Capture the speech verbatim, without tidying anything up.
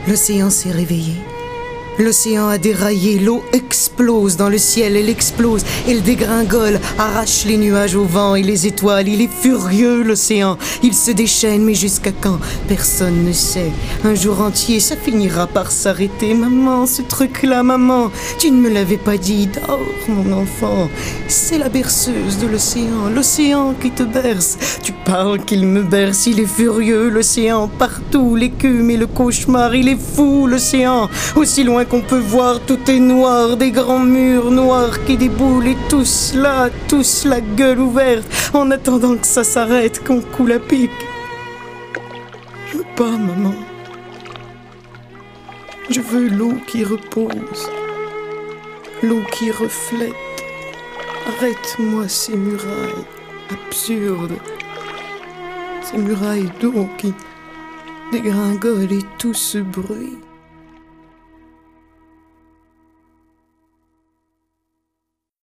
L'océan s'est réveillé. L'océan a déraillé, l'eau explose dans le ciel, elle explose, elle dégringole, arrache les nuages au vent et les étoiles. Il est furieux, l'océan, il se déchaîne, mais jusqu'à quand? Personne ne sait. Un jour entier, ça finira par s'arrêter. Maman, ce truc-là, maman, tu ne me l'avais pas dit. Dors, mon enfant. C'est la berceuse de l'océan, l'océan qui te berce. Tu parles qu'il me berce, il est furieux, l'océan, partout, l'écume et le cauchemar, il est fou, l'océan. Aussi loin qu'on peut voir, tout est noir, des grands murs noirs qui déboulent et tous là, tous la gueule ouverte, en attendant que ça s'arrête, qu'on coule à pic. Je veux pas, maman. Je veux l'eau qui repose, l'eau qui reflète. Arrête-moi ces murailles absurdes, ces murailles d'eau qui dégringolent et tout ce bruit.